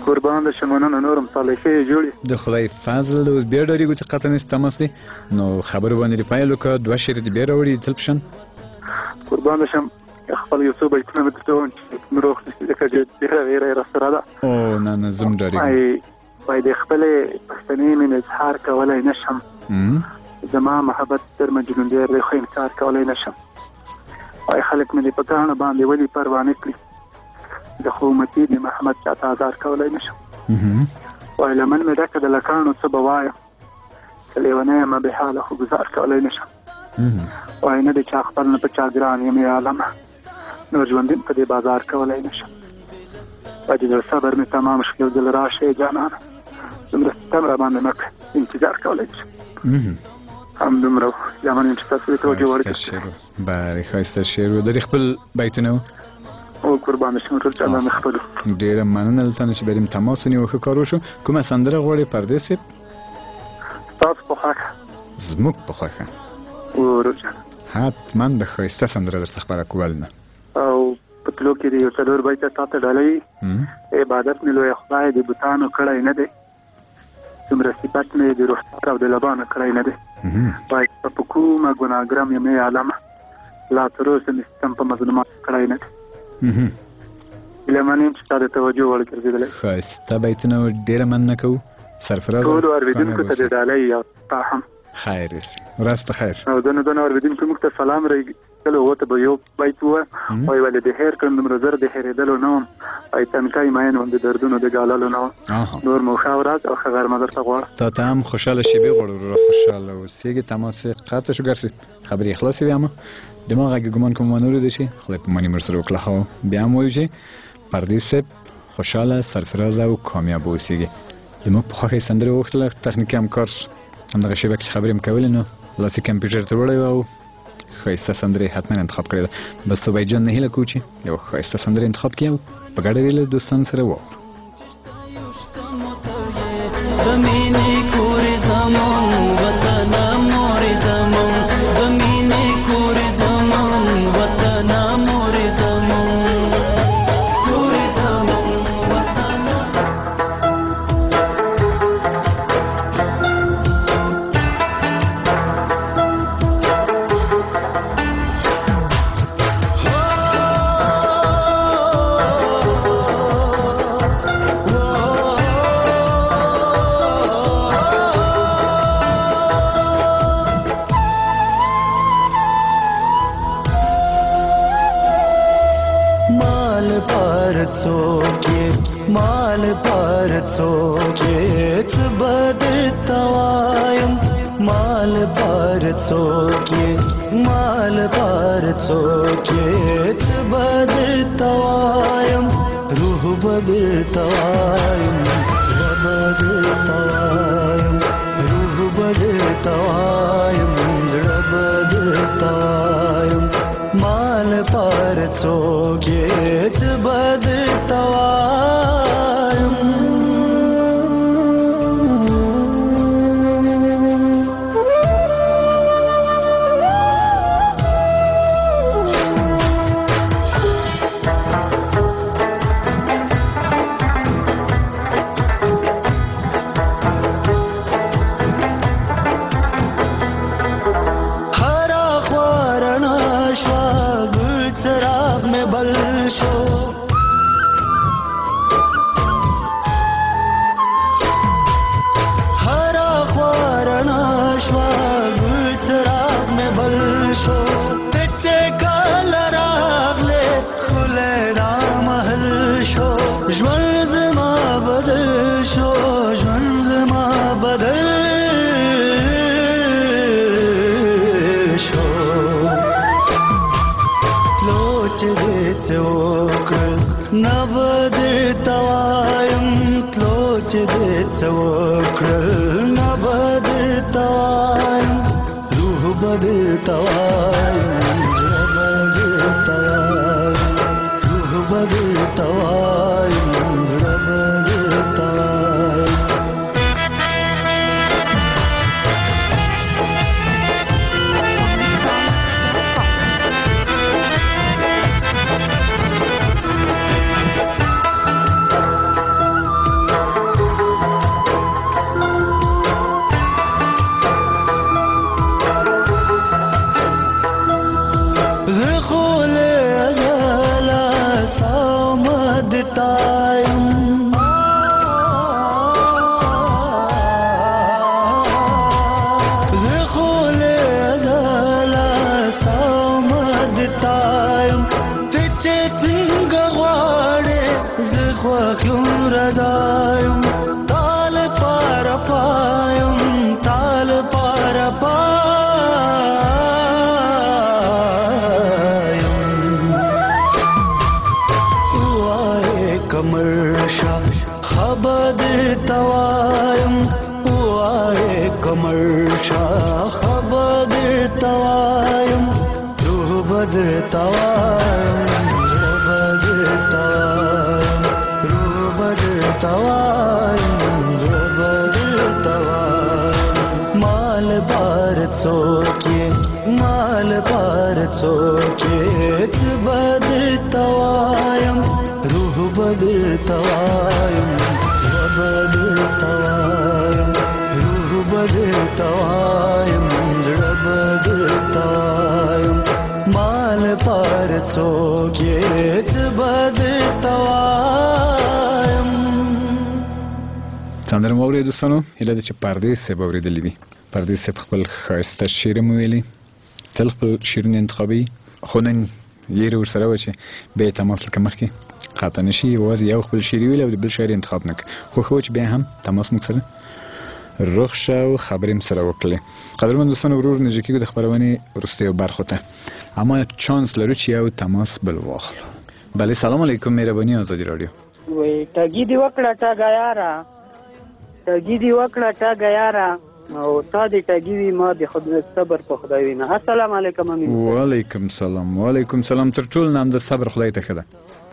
قربان د شمنونه نورم صالحې جوړي د خدای فضل اوس بیا ډېرېږو چې قطع نس تماس دی نو خبرو باندې پایلو که دوه شعر دې بیا راوړي تل پشن قربان شم خپل یو څو بیتونه مې درته ووایم چې نور وخت نشته ځکه ډېره ویره یې راسره ده. او نه نه زه هم ډارېږم. وایي د خپلې پښتنې مینې اظهار کولی نه شم، زما محبت در مجنون ډېر دی خو انکار کولی نه شم. وایي خلک مې دې په ګاڼه باندې ولې پروا نه کړي، د خو امتي د محمد چاته ازار کولی نه شم. وایي لمن مې ډکه د لکاڼو څه به وایم، که لیونی یم بې حاله خو ګزار کولی نه شم. وایي نه د چا خپل نه په چا ګران یم یا عالمه، نور ژوندین په دې بازار کولی نه شم. وایي د صبر مې تمام شو یو ځل راشئ جانانه، دومره ستم را باندې مه کړه انتظار کولی نه شم. همدومره زمان یم چې تاسو ته توجه ورکړئ. بله ښایسته شعر و. د خپل بیتونه و او قربان شم ټول چا مې خپلو. ډېره مننه له تانه چې بریم تماس ونیو، ښه کار وشو. کومه سندره غواړې پردې صاحب؟ ستاسو په خوښه. زموږ په خوښه. ورور جان حتما د ښایسته سندره درته خپره کول نه. او په تلو کې د یو څلور بیته تا ته ډالۍ عبادت مې لویه خدای د بوتانو کړی نه دی، څومره صفت مې د رخسار او د لبانو کړی نه دی. وایي په کومه ګناهګرم یم ای عالمه، لا تر اوسه مې ستم په مظلوماتو کړی نه دی. هیله من یم چې تا د توجه وړ ګرځېدلی. ښایسته بیتونه و، ډېره مننه کوو. سرفراز ټولو اورېدونکو ته د ډالۍ او تا هم خیر اوسي، ورځ په خیر. او دونه اورېدونکو موږ ته سلام رایګلو وته به یو بیت ووایه، وایي ولې د هېر کړم دومره زر د هېرېدلو نه وم، وایي تنکی مین وم د دردونو د ګاللو نه وم. نور مو ښه ورځ او ښه غرمه درته غواړم. تا ته هم خوشحاله شېبې غواړو وروره، خوشحاله اوسېږي. تماس قطع شو ګرځي، خبرې خلاصې وي. اما دماغ اگه ګمان کوم ونه دی چې خدای په مانی مرسره وکړه. خو بیا هم وایو چې پردې صاحب خوشحاله، سرفراز او کامیاب اوسېږي. زموږ په خوښې سندرې وغوښتله، تخنیکي همکار همدغه شیبه کې چې خبرې هم کولې نو لاسي کمپیوټر ته وړی و او ښایسته سندرې حتما انتخاب کړې ده. بس صوبی جان نه هیله کوو چې یو ښایسته سندرې انتخاب کړي او په ګډه یې له دوستانو سره واورو. رضایم تال پار پایم تال پار پایم وای کمرشا خبر توایم وای کمرشا خبر توایم روح بدر توایم مال بار څوکې بدر توایم روح بدر توایم بدر توایم روح بدر توایم بدر توایم مال بار څوکې بدر توایم. سندره مو اورېدو دوستانو، هیله ده چې پردیس صاحب اورېدلی وي. پردیس صاحب خپل ښایسته شعر مو ویلي، تل خپل شعرونه انتخابوي، خو نن یېرې ورسره وه چې بیا یې تماس لکه مخکې قطع نه شي، یوازې یو خپل شعر ویلی او د بل شاعر انتخاب نه کړ، خو ښه وه چې بیا هم تماس موږ سره روغ شه او خبرې هم سره وکړلې. قدرمن دوستانو، ورور نږدې کېږو د خپرونې وروستیو برخو ته، اما چانس لرو چې یو تماس بل واخلو. بله، سلام علیکم، مهرباني آزادي راډیو. وای ټګي دی وکړه ټګا یاره، ټګي دی وکړه ټګا یاره، او تا دې ټګي وي ما د خدای صبر په خدای وینه. السلام علیکم امین. وعلیکم سلام. وعلیکم سلام. تر ټولو نام د صبر خدای ته ښه ده.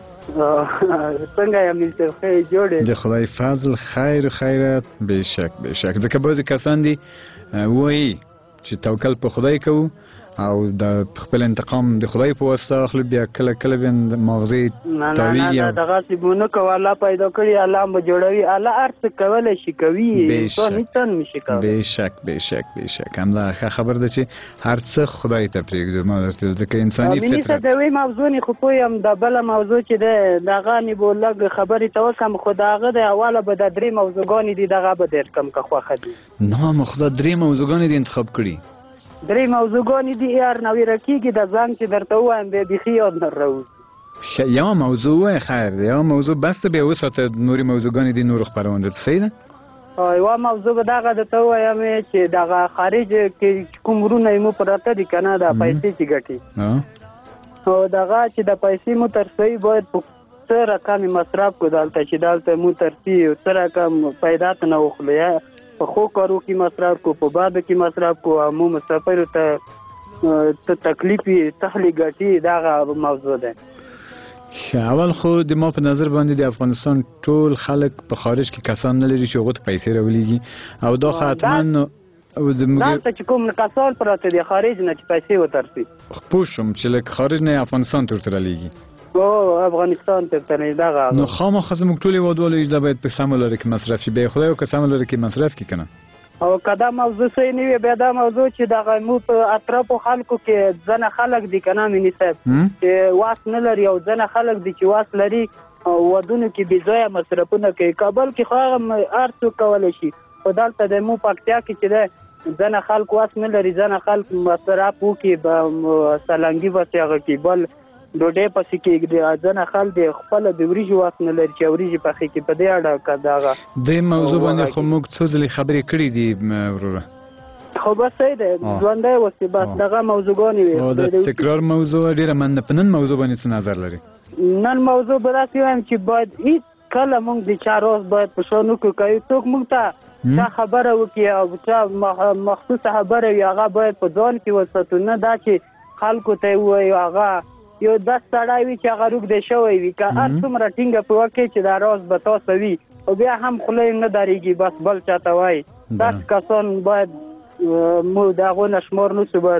څنګه یې امین صاحب؟ ښه جوړې؟ د خدای فضل خیر و خیرات. بېشک بېشک، ځکه بعضې کسان دي وایي چې توکل په خدای کوو او د خپل انتقام د خدای په واسطه اخلو، بیا کله کله بیا مغزې تاویږي. نه دغسې به نه کوو، الله پیدا کړي، الله به جوړوي، الله هر څه کولی شي کوي، انسان هېڅ هم نشي کولی. بېشک بېشک بېشک، همدا ښه خبر ده چې هر څه خدای ته پرېږدو. ما درته ځکه انساني فطرت د وی موضوع نه خو پوهیم، د بله موضوع چې ده دغه نه به لږ خبرې ته وکړم، خو د هغه د اوله به د درې موضوعګانې دي دغه به در کړم که خوښه دي. نه مو خدا درې موضوعګانې دي انتخاب کړي. درې موضوعګانې دي یار، نویره کېږي د زنګ چې درته ووایم بیا بیخي یاد نه راوځي. یوه موضوع وایه، خیر ده، یوه موضوع بس ده، بیا وساته نورې موضوعګانې دي نورو خپرونو ته. صحیح ده؟ یوه موضوع به دغه درته ووایم چې دغه خارج کې کوم ورونه یې مو پراته دي که نه، د پیسې چې ګټي، او دغه چې د پیسې مو ترڅوي باید په څه رقم مصرف کړو دلته، چې دلته مو ترڅي څه رقم پیدا ته نه وخلو، یا په ښو کارو کې مصرف کو، په بدو کې مصرف کو، مو مسافرو ته تکلیف تخلی ګټي، دغه موضوع ده. اول خو د ما په نظر باندې د افغانستان ټول خلک په خارج کې کسان نه لري چې هغو ته پیسې راولیږي، او دا حتما دلته چې کوم کسان پراته دي خارج نه چې پیسې وترسي. پوه شوم چې لکه خارج نه افغانستان ته ورته رالیږي. افغانستان ته دغه نو خامخا زموږ ټول هېوادوالو دا باید په سمه لاره کې مصرف شي، بیا خدای وکړه سمه لاره کې مصرف کړي که نه. او که دا موضوع صحیح نه وي، بیا دا موضوع چې دغه مو په اطرافو خلکو کې ځنه خلک دي که نه میني صاحب چې واس نه لري، او ځنه خلک دي چې واس لري، ودونو کې بې ځایه مصرفونه کوي. کابل کې خو هغه هر څوک کولی شي، خو دلته د مو پکتیا کې چې دی ځنه خلک واس نه لري، ځنه خلک مصرف وکړي، سلنګي بسې هغه کې بل ډوډۍ پسې کېږدي، ځنه خلک د خپله د وریژې واس نه لري چې وریژې پخې کړي. په دې اړه که دغه دې موضوع باندې خو موږ څو ځلې خبرې کړي دي وروره، خو بس صحیح دی، ژوندی اوسې، بس دغه موضوعګانې وي. او د تکرار موضوع ډېره مننه. په نن موضوع باندې څه نظر لري؟ نن موضوع به داسې وایم چې باید هېڅ کله موږ د چا راز باید په شا نه کړو، که یو څوک موږ ته چا خبره وکړي او چا مخصوصه خبره وي، هغه باید په ځان کې وساتو، نه دا چې خلکو ته یې ووایو هغه یو داس سړی وي چې هغه روږدی شوی وي، که هر څومره ټینګه په وکړي چې دا راز به تاسو وي، او بیا هم خوله یې نه درېږي، بس بل چا ته وایي. داسې کسان باید مو د هغو نه شمار نوسو، باید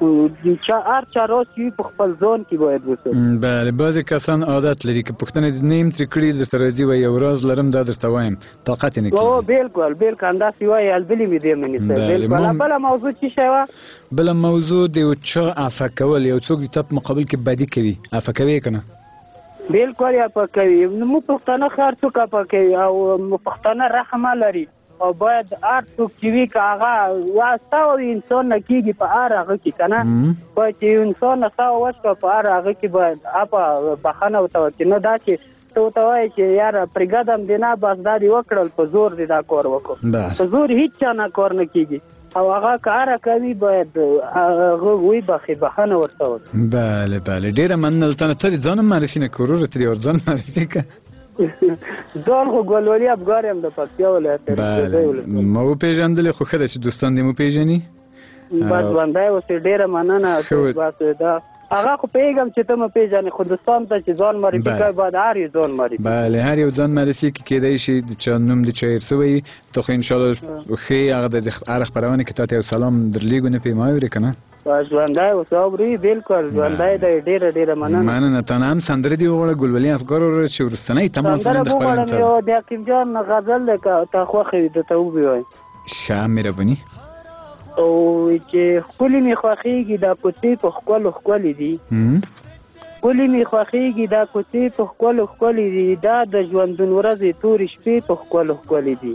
هر چا راز چې وي په خپل ځان کې باید وساتو. بله، بعضې کسان عادت لري که پوښتنه دې نه یم ترې کړي درته راځي وایي یو راز لرم دا درته وایم، طاقت یې نه کېږي. بلکل بلکل همداسې وایي، البلې مې دی مني صاحب. بلکل. بله موضوع څه شی وه؟ بله موضوع د یو چا عفه کول، یو څوک د تا په مقابل کې بدي کوي، عفه کوي که نه؟ بلکل یې عفه کوي. مو پښتانه هر څوک عفه کوي، او پښتانه رحم لري، او باید هر څوک چې وي که هغه واسطه او انسان نه کېږي په هر هغه کې که نه، باید چې انسان نه سوه وشکه په هر هغه کې باید عفه بخښنه ورته وکړي، نه دا چې ته ورته وایي چې یاره پرېږدم دې نه بس دا دې وکړل په زور دې دا کار وکړو په زور هیڅ چا نه کار نه کېږي او هغه کاره کوي باید هغه وبخښي بخښنه ورته وکړي. بله بله ډېره مننه ته ته دې ځان معرفي نه کړو ورته دې ور ځان معرفي کړه. ځان خو ګلولي افګار یم د پکتیا ولایت. بله ما وپېژندلې خو ښه ده چې دوستان دې وپېژني. بس ژوندی اوسې ډېره مننه. بس دا هغه خو پوهېږم چې ته مې پېژنې خو دوستانو ته چې ځان معرفي کوي باید هر یو ځان معرفي. بله هر یو ځان معرفي کړي کېدای شي د چا نوم د چا هېر شوی ته خو انشاءالله ښې هغه د هره خپرونه کې تا ته یو سلام درلیږو نه پې ما اورې که نه. ژوندی اوسه اوري بلکل ژوندی دی ډېره ډېره مننه. تا نه هم سندره دې وغواړه ګلولي افګار وروره چې وروستنی تماس سندره وغواړم یو د حکیم جان غزل دی که تا خوښه وي درته وبوایي. ښه مهرباني. او چې ښکلي مې خوښېږي دا کوڅې په ښکلو ښکلې دي ښکلي مې خوښېږي دا کوڅې په ښکلو ښکلې دي دا د ژوندون ورځې تورې شپې په ښکلو ښکلې دي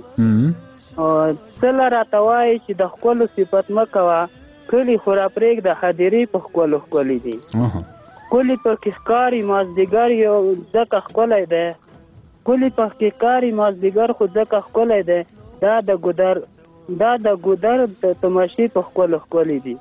څله راته وایي چې د ښکلو صفت مه کوه کلي خو راپرېږده هدیرې په ښکلو ښکلې دي ښکلي پکې ښکاري مازدیګر یو ځکه ښکلی دی ښکلي پکې ښکاري مازدیګر خو ځکه ښکلی دی دا د ګودر د تماشې په ښکلو ښکلې دي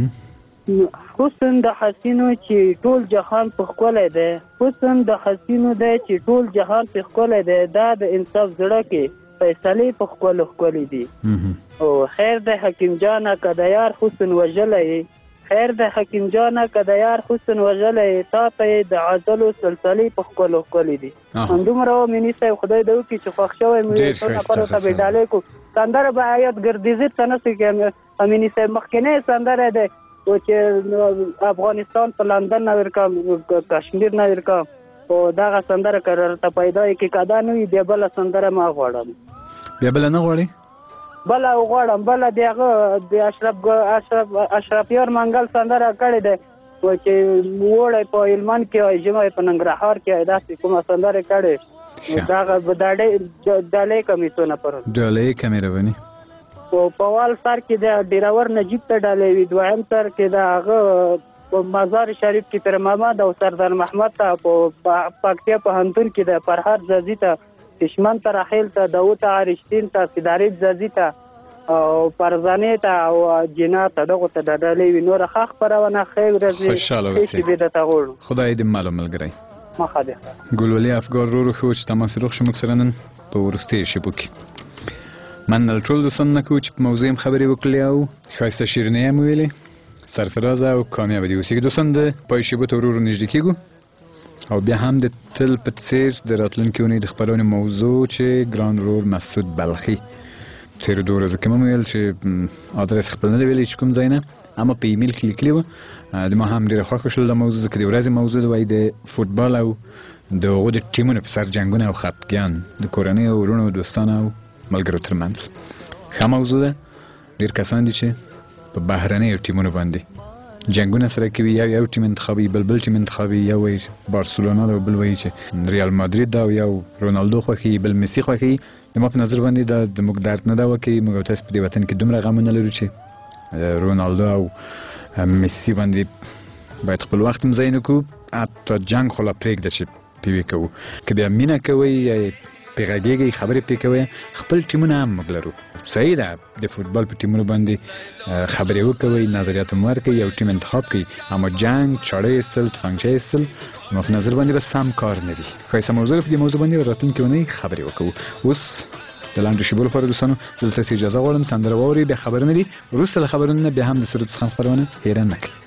حسن د حسینو چې ټول جهان په ښکلی دی حسن د حسینو دی چې ټول جهان په ښکلی دی دا د انصاف زړه کې فیصلې په ښکلو ښکلې دي او خیر د حکیم جانه که د یار حسن وژلی خیر د حکیم جانه که د یار حسن وژلی تا ته یې د عضلو سلسلې په ښکلو ښکلې دي همدومره و میني صاحب خدای دې وکړي چې خوښ شوی مې ټول نفرو ته به ډالۍ کړو سندره به آیات ګردیزي ته نه سي امیني صاحب مخکینی سندره دی چې افغانستان په لندن نه ورکم کشمیر نه ورکم او دغه سندره که راته پیدا یې کې کدا نه وي بیا بله سندره ما غواړم. بیا بله نه غواړې؟ بله غواړم بله د هغه د اشرف یار منګل سندره کړې دی چې اوړی په هلمند کې وایي ژمی په ننګرهار کې وایي داسې کومه سندره کړې دغه ډالۍ کمیسونه پرون ډالۍ که مهرباني په وال سر کې د ډیراور نجیب ته ډالۍ وي دویم سر کې د هغه په مزار شریف کې پیر محمد او سردار محمد ته په پکتیا پوهنتون کې د فرهاد زازي ته دشمن ته راحیل ته داود عریشتین ته سیداریب زازي ته او پرزانې ته او جنا ته دغه ته د ډالۍ وي نور ښه خپرونه ښې ورځې خوشحاله اوسئ خدای دې معلوم ملګری مخه ده. ګلولي افګار ورو خو چې تماس روغ شو موږ سره نن په وروستیو شیبو کې مننه ټول دوستان نه کوو چې په موضوع هم خبرې وکړلې او ښایسته شیرینۍ هم وویلې سرفرازه او کامیابه دې اوسېږي دوستان د پای شیبو ته ورو ورو نږدې کېږو او بیا هم د تل په څېر د راتلونکې اونۍ د خپرونې موضوع چې ګران ورور مسعود بلخي تېرو 2 ورځو کې مې ویل چې ادرس خپل نه دی ویلی چې کوم ځای نه اما په ایمیل کې لیکلي وه د ما هم ډېره خوښه شول دا موضوع ځکه د ورځې موضوع ده وایي د فوټبال او د هغو د ټیمونو په سر جنګونه او خفګان د کورنۍ او وروڼو دوستانو او ملګرو ترمنځ ښه موضوع ده ډېر کسان دي چې په بهرنیو ټیمونو باندې جنګونه سره کوي یو ټیم انتخابي بل ټیم انتخابي یو وایي بارسلونا ده او بل وایي چې ریال مادرید ده او یو رونالدو خوښوي بل میسي خوښوي د ما په نظر باندې دا د موږ درد نه ده وکړي موږ او تاسو په دې وطن کې دومره غمونه لرو چې رونالدو او میسي باندې باید خپل وخت هم ضایع نه کړو حتی جنګ خو لا پرېږده چې پې وې کوو که بیا مینه کوئ یا پې غږېږئ خبرې پې کوئ خپل ټیمونه هم موږ لرو صحیح ده د فوټبال په ټیمونو باندې خبرې وکوئ نظریات هم ورکوئ یو ټیم انتخاب کړئ اما جنګ چاړه ایستل توپنچه ایستل زما په نظر باندې به سم کار نه وي ښایسته موضوع په دې موضوع باندې راتلونکې اونۍ خبرې وکړو اوس د لاندو شیبو لپاره دوستانو زه له تاسې اجازه غواړم سندره واورئ بیا خبرونه دي وروسته له خبرونو نه بیا هم د سرود څخه خپرونه هېره نه کړئ